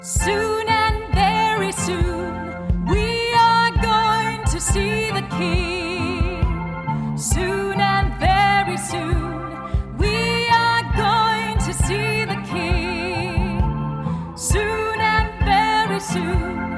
Soon and very soon, we are going to see the King. Soon and very soon, we are going to see the King. Soon and very soon.